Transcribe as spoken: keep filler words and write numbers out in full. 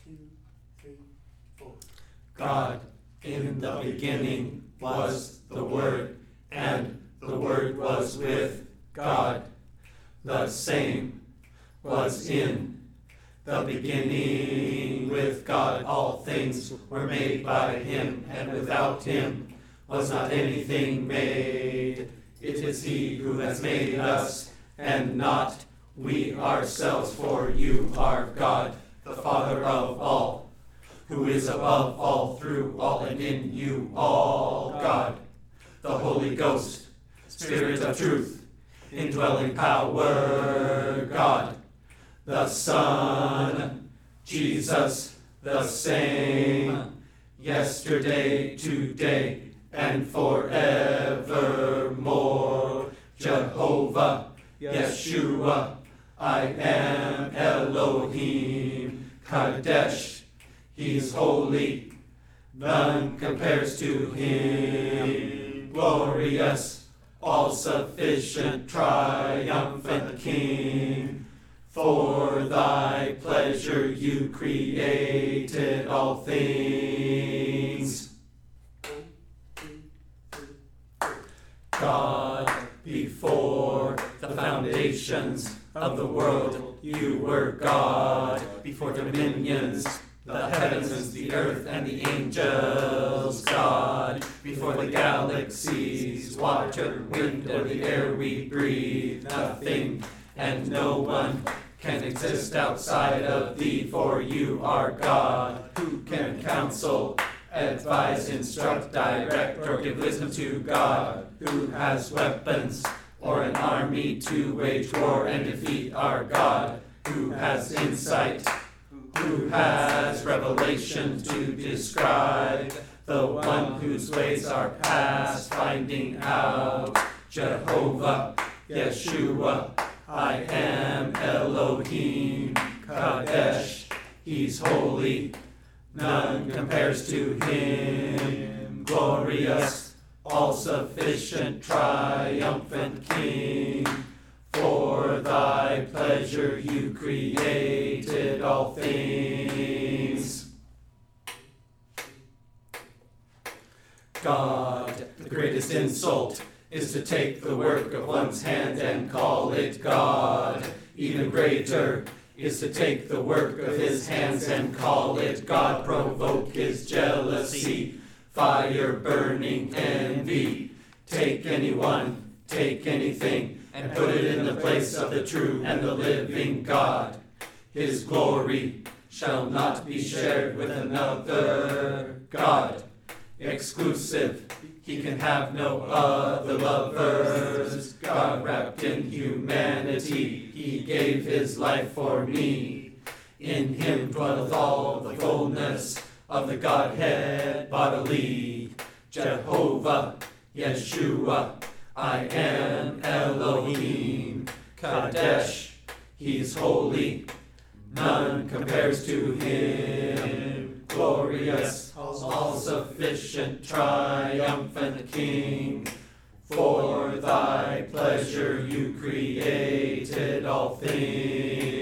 two, three, four. God, in the beginning was the Word, and the Word was with God. The same was in the beginning with God. All things were made by him, and without him was not anything made. It is he who has made us, and not we ourselves, for you are God, the Father of all, who is above all, through all, and in you all. God, the Holy Ghost, Spirit of truth, indwelling power. God, the Son, Jesus, the same, yesterday, today, and forevermore. Jehovah, Yeshua, I am Elohim, Kadesh, he's holy, none compares to him. Glorious, all-sufficient, triumphant King, for thy pleasure you created all things. God, before the foundations of the world, you were God. Before dominions, the heavens, the earth, and the angels, God. Before the galaxies, water, wind, or the air we breathe, nothing and no one can exist outside of thee, for you are God, who can counsel, advise, instruct, direct, or give wisdom to God, who has weapons or an army to wage war and defeat our God, who has insight, who has revelation to describe the one whose ways are past finding out. Jehovah, Yeshua, I am Elohim, Kadesh, he's holy, none compares to him. Glorious, all-sufficient, triumphant King, for thy pleasure you created all things. God, the greatest insult is to take the work of one's hand and call it God. Even greater is to take the work of his hands and call it God. Provoke his jealousy, fire burning envy. Take anyone, take anything, and put it in the place of the true and the living God. His glory shall not be shared with another God. Exclusive, he can have no other lovers. God wrapped in humanity, he gave his life for me. In him dwelleth all the fullness of the Godhead bodily. Jehovah, Yeshua, I am Elohim, Kadesh, he's holy, none compares to him. Glorious, all-sufficient, triumphant King, for thy pleasure you created all things.